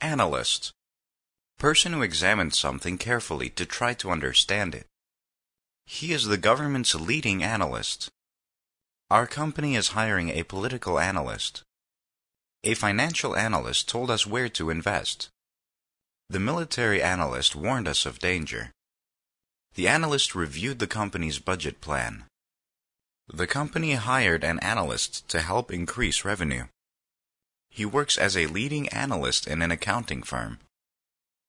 Analyst. Person who examines something carefully to try to understand it. He is the government's leading analyst. Our company is hiring a political analyst. A financial analyst told us where to invest. The military analyst warned us of danger. The analyst reviewed the company's budget plan. The company hired an analyst to help increase revenue. He works as a leading analyst in an accounting firm.